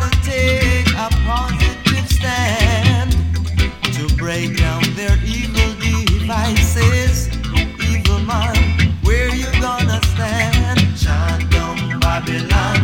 gonna take a positive stand to break down their evil devices. Evil man, where you gonna stand? Chant down Babylon.